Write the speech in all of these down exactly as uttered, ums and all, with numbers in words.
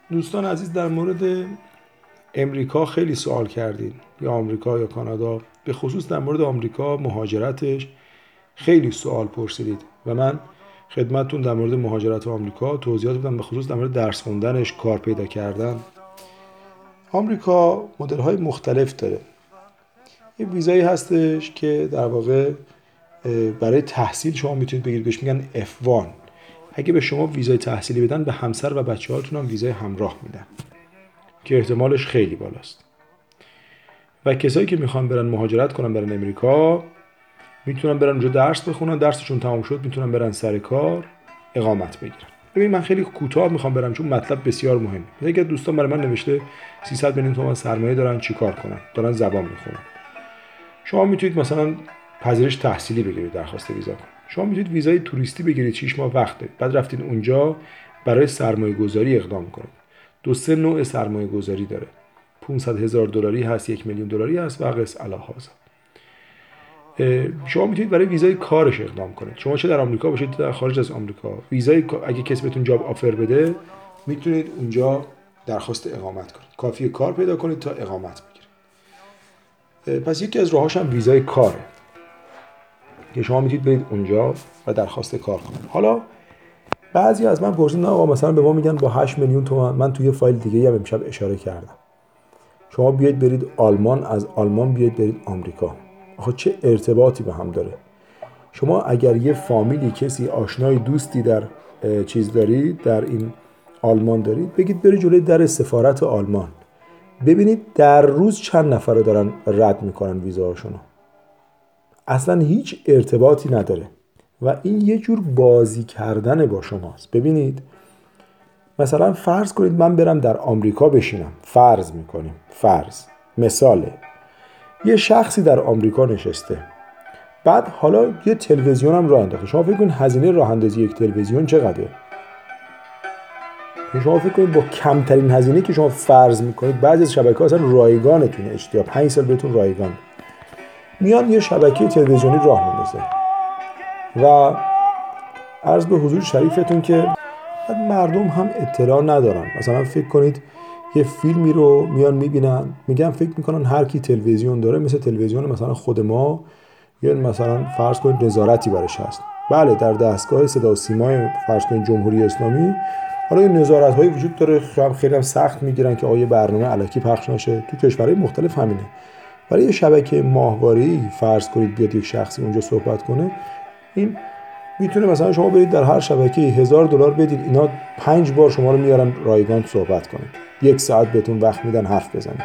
دوستان عزیز، در مورد امریکا خیلی سوال کردین، یا آمریکا یا کانادا. به خصوص در مورد آمریکا مهاجرتش خیلی سوال پرسیدید و من خدمتتون در مورد مهاجرت آمریکا توضیحات بدم، به خصوص در مورد درس خوندنش، کار پیدا کردن. آمریکا مدل‌های مختلف داره. یه ویزایی هستش که در واقع برای تحصیل شما میتونید بگیرید، بهش میگن اف وان. اگه به شما ویزای تحصیلی بدن، به همسر و بچه‌هاتون هم ویزای همراه میدن که احتمالش خیلی بالاست. و کسایی که میخوان برن مهاجرت کنن برن امریکا، میتونن برن اونجا درس بخونن، درسشون تمام شد میتونن برن سر کار اقامت بگیرن. ببین من خیلی کوتاه میخوام برم چون مطلب بسیار مهمه. یکی از دوستان برای من نوشته سیصد میلیون تومان سرمایه دارن، چیکار کنن؟ دارن زبان میخونن. شما میتونید مثلا پذیرش تحصیلی بگیرید، درخواست ویزا کنید. شما میتونید ویزای توریستی بگیرید، شش ماه وقت دارید. بعد رفتین اونجا برای سرمایه گذاری اقدام کنید. دو سه نوع سرمایه گذاری داره. پانصد هزار دلاری هست، یک میلیون دلاری هست و قص الهازا. شما میتونید برای ویزای کارش اقدام کنید. شما چه در آمریکا باشید در خارج از آمریکا، ویزای اگه کسی بهتون جاب آفر بده، میتونید اونجا درخواست اقامت کنید. کافیه کار پیدا کنید تا اقامت بگیرید. پس یکی از راهاش هم ویزای کاره که شما میتونید برید اونجا و درخواست کار کنید. حالا بعضی از من پرسیدن آقا مثلا به ما میگن با هشت میلیون تومان، من توی فایل دیگه هم امشب اشاره کردم، شما بیاید برید آلمان، از آلمان بیاید برید آمریکا. آخه چه ارتباطی به هم داره؟ شما اگر یه فامیلی، کسی آشنای دوستی در چیز دارید، در این آلمان دارید، بگید برید جلوی در سفارت آلمان، ببینید در روز چند نفر رو دارن رد میکنن ویزاهاشونو. اصلا هیچ ارتباطی نداره و این یه جور بازی کردن با شماست. ببینید مثلا فرض کنید من برم در آمریکا بشینم، فرض میکنیم، فرض مثاله، یه شخصی در آمریکا نشسته، بعد حالا یه تلویزیون هم راه انداخته. شما فکر کنید هزینه راه اندازی یک تلویزیون چقدره؟ شما فکر کنید با کمترین هزینه که شما فرض میکنید، بعضی از شبکه‌ها اصلا رایگانتونه، اشتیا پنج سال بهتون رایگان، میان یه شبکه تلویزیونی راه میندازه و عرض به حضور شریفتون که مردم هم اطلاع ندارن. مثلا فکر کنید یه فیلمی رو میان میبینن، میگن فکر میکنن هر کی تلویزیون داره مثل تلویزیون مثلا خود ما، یا مثلا فرض کنید نظارتی برش هست. بله در دستگاه صدا و سیمای فرض کنید جمهوری اسلامی حالا این نظارت‌هایی وجود داره، خیلی هم سخت میگیرن که آیه برنامه الکی پخش نشه. تو کشورهای مختلف همینه. برای یه شبکه ماهواره‌ای فرض کنید بیاد یک شخصی اونجا صحبت کنه، این میتونه مثلا شما برید در هر شبکه هزار دلار بدید، اینا پنج بار شما رو میارن رایگان صحبت کنید، یک ساعت بهتون وقت میدن حرف بزنید.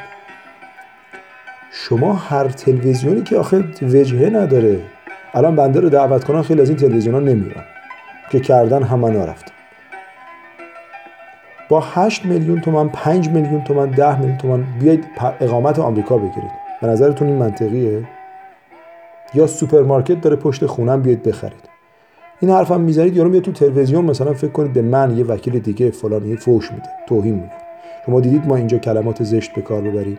شما هر تلویزیونی که آخه وجهه نداره، الان بنده رو دعوت کنن خیلی از این تلویزیونا نمیرن که کردن همه نرفتن. با هشت میلیون تومان، پنج میلیون تومان، ده میلیون تومان بیاید اقامت آمریکا بگیرید. به نظرتون این منطقیه؟ یا سوپرمارکت داره پشت خونم بیاید بخرید. این حرفم میزنید، یارو میاد تو تلویزیون مثلا فکر کنید به من یه وکیل دیگه فلان یه فوش میده، توهین میکنه. شما دیدید ما اینجا کلمات زشت به کار ببریم؟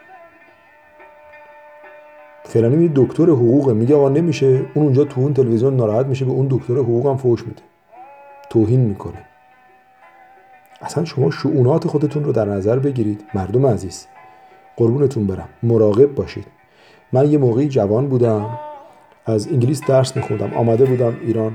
فلانی یه دکتر حقوقه، میگه آقا نمیشه، اون اونجا تو اون تلویزیون ناراحت میشه، به اون دکتر حقوق هم فوش میده، توهین میکنه. اصلا شما شؤونات خودتون رو در نظر بگیرید مردم عزیز، قربونتون برم، مراقب باشید. من یه موقعی جوان بودم، از انگلیس درس میخوندم، آمده بودم ایران.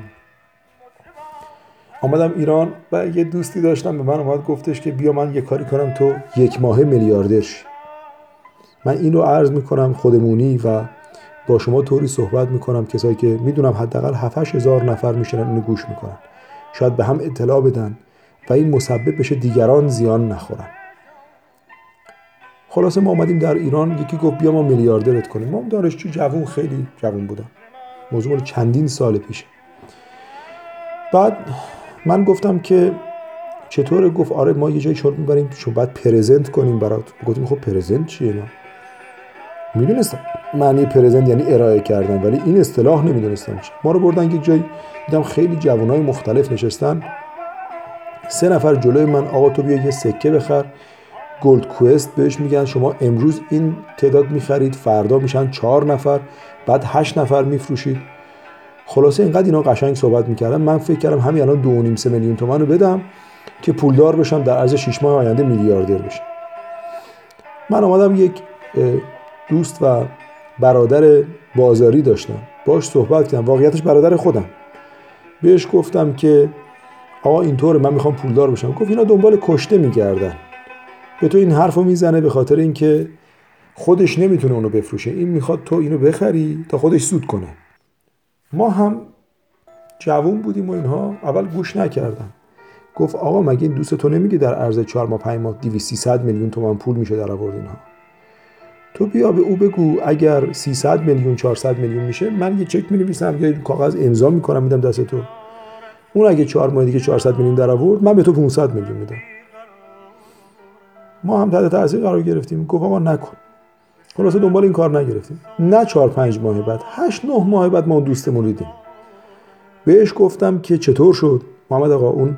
آمدم ایران و یه دوستی داشتم به من اومد گفتش که بیا من یه کاری کنم تو یک ماه میلیاردر شی. من این رو عرض میکنم خودمونی و با شما طوری صحبت میکنم، کسایی که میدونم حداقل هفت هشت هزار نفر میشنن اینو گوش میکنن، شاید به هم اطلاع بدن و این مسبب بشه دیگران زیان نخورن. خلاصه ما اومدیم در ایران، یکی گفت بیا ما میلیاردرت کنیم. ما دانشجو جوون، خیلی جوون بودم، موضوع چندین سال پیشه. بعد من گفتم که چطوره؟ گفت آره ما یه جای شروع میبریم شما باید پرزنت کنیم برات. گفتیم خب پرزنت چیه؟ نه میدونستم معنی پرزنت یعنی ارائه کردن، ولی این اصطلاح نمیدونستم چی. ما رو بردن یک جای، دیدم خیلی جوانای مختلف نشستن، سه نفر جلوی من، آقا تو بیا یه سکه بخر، گولد کوست بهش میگن، شما امروز این تعداد میخرید، فردا میشن چهار نفر، بعد هشت نفر میفروشید. خلاصه اینقدر اینا قشنگ صحبت میکردن، من فکر کردم همین الان دو و نیم سه میلیون تومان رو بدم که پولدار بشم، در عرض شش ماه آینده میلیاردر بشم. من آمدم یک دوست و برادر بازاری داشتم، باش صحبت کردم، واقعیتش برادر خودم. بهش گفتم که آقا اینطوره، من میخوام پولدار بشم. گفت اینا دنبال کشته میگردن، به تو این حرفو میزنه به خاطر اینکه خودش نمیتونه اونو بفروشه، این میخواد تو اینو بخری تا خودش سود کنه. ما هم جوون بودیم و اینها، اول گوش نکردم. گفت آقا مگه این دوست تو نمیگه در عرض چهار ماه پنج ماه دویست سیصد میلیون تومان پول میشه در آورد اینها؟ تو بیا به او بگو اگر سیصد میلیون چهارصد میلیون میشه، من یه چک می‌نویسم یا کاغذ امضا میکنم میدم دست تو. اون اگه چهار ماه دیگه چهارصد میلیون در آورد، من به تو پانصد میلیون میدم. ما هم تحت تاثیر قرار گرفتیم. گفت آقا نکن. خلاص دنبال این کار نگرفتیم. نه چهار پنج ماه بعد، هشت نه ماه بعد ما دوستمون دیدیم. بهش گفتم که چطور شد محمد آقا اون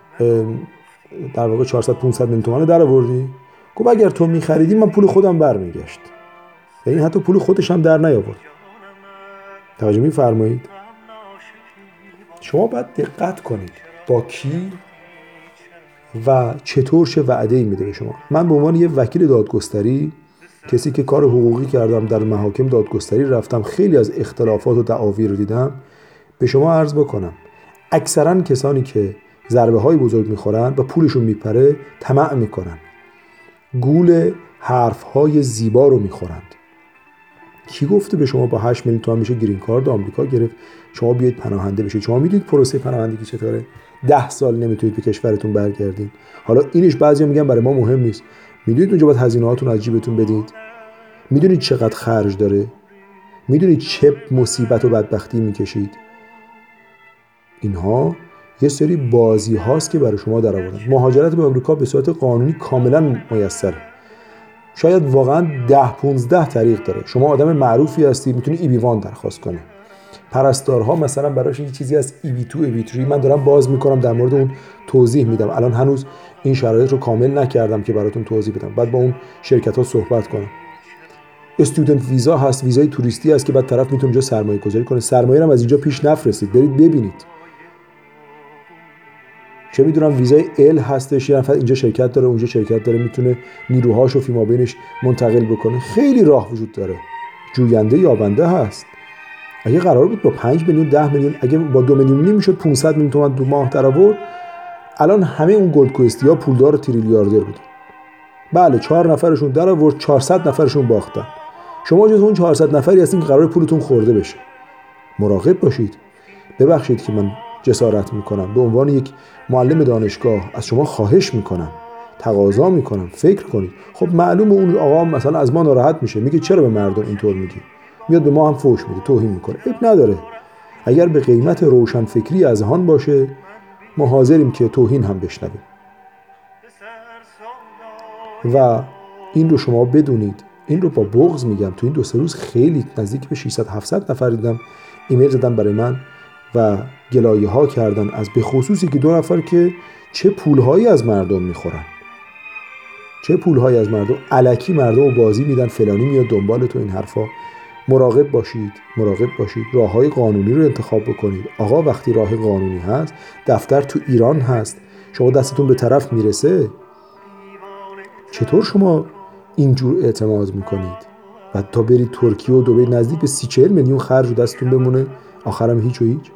در واقع چهارصد پانصد میلیون تومان در آوردی؟ گفت اگر تو می‌خریدی من پول خودم برمیگشت. یعنی حتی پول خودش هم در نیاورد. توجه می‌فرمایید؟ شما باید دقت کنید با کی و چطور چه وعده‌ای میده به شما. من به عنوان یه وکیل دادگستری، کسی که کار حقوقی کردم، در محاکم دادگستری رفتم، خیلی از اختلافات و دعاوی رو دیدم، به شما عرض بکنم اکثرا کسانی که ضربه های بزرگ میخورن و پولشون میپره طمع میکنن، گول حرف های زیبا رو میخورند. کی گفته به شما با هشت میلیون تومان میشه گرین کارت آمریکا گرفت، شما بیاید پناهنده بشید؟ شما میدونید پروسه پناهندگی چطوره؟ ده سال نمیتونید به کشورتون برگردین. حالا اینش بعضیا میگن برای ما مهم نیست. میدونید اونجا باید هزینه‌هاتون از جیبتون بدید؟ میدونید چقدر خرج داره؟ میدونید چه مصیبت و بدبختی میکشید؟ اینها یه سری بازی هاست که برای شما در آوردن. مهاجرت به آمریکا به صورت قانونی کاملا میسره. شاید واقعا ده پانزده طریق داره. شما آدم معروفی هستی، میتونی ای بی وان درخواست کنی. پرستارها مثلا براش یه چیزی از ای بی تو ای بی تری من دارم باز میکنم، در مورد اون توضیح میدم. الان هنوز این شرایط رو کامل نکردم که براتون توضیح بدم، بعد با اون شرکت ها صحبت کنم. استودنت ویزا هست، ویزای توریستی هست که بعد طرف میتونه اونجا سرمایه گذاری کنه. سرمایه هم از اینجا پیش نفرستید، برید ببینید. چه میدونم ویزای ال هستش، یه نفر اینجا شرکت داره اونجا شرکت داره، میتونه نیروهاشو فیما بینش منتقل بکنه. خیلی راه وجود داره، جوینده یابنده هست. اگه قرار بود با پنج میلیون ده میلیون، اگه با دو میلیون نیم میشد پانصد میلیون تومان دو ماه در آورد، الان همه اون گلد کوئستی ها پولدار و تریلیاردر بودن. بله چهار نفرشون در آورد، چهارصد نفرشون باختن. شما جز اون چهارصد نفری هستین که قرار پولتون خورده بشه. مراقب باشید. ببخشید که من جسارت میکنم، به عنوان یک معلم دانشگاه از شما خواهش میکنم، تقاضا میکنم فکر کنید. خب معلومه اون آقا مثلا از ما ناراحت میشه، میگه چرا به مردم اینطور میگی، میاد به ما هم فوش میده، توهین میکنه. اب نداره، اگر به قیمت روشن فکری از هان باشه ما حاضریم که توهین هم بشنویم. و این رو شما بدونید، این رو با بغض میگم. تو این دو سه روز خیلی نزدیک به ششصد هفتصد نفر دیدم ایمیل زدن برای من و گلایه ها کردن، از به خصوصی که دو نفر که چه پولهایی از مردم میخورن، چه پولهایی از مردم، الکی مردم رو بازی میدن، فلانی میاد دنبال تو، این حرفا. مراقب باشید، مراقب باشید. راههای قانونی رو انتخاب بکنید. آقا وقتی راه قانونی هست، دفتر تو ایران هست، شما دستتون به طرف میرسه، چطور شما اینجور اعتماد میکنید و تا برید ترکیه و دبی نزدیک به سی چهل میلیون خرج دستتون بمونه، آخرم هیچ و هیچ؟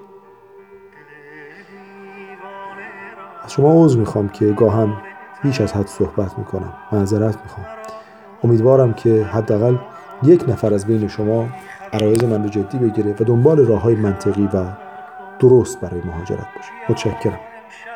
از شما عذر میخوام که گاهم بیش از حد صحبت میکنم، معذرت میخوام. امیدوارم که حداقل یک نفر از بین شما عرایض من رو جدی بگیره و دنبال راههای منطقی و درست برای مهاجرت باشه. متشکرم.